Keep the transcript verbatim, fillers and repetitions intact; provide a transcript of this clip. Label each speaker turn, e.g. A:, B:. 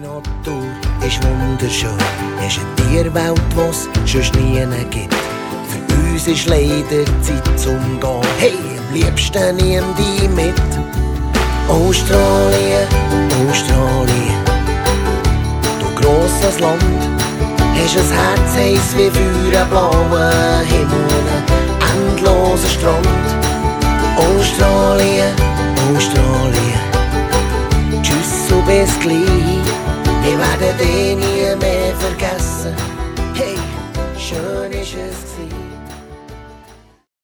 A: Natur ist wunderschön, ist eine Tierwelt, die es sonst nie gibt. Für uns ist leider Zeit zum Gehen. Hey, am liebsten nehmen die mit. Australien, Australien, du grosses Land, hast ein Herz heiß wie für einen blauen Himmel, einen endlosen Strand. Australien, Australien, tschüss und bis gleich, wir werden dich nie mehr vergessen. Hey, schön ist es gewesen.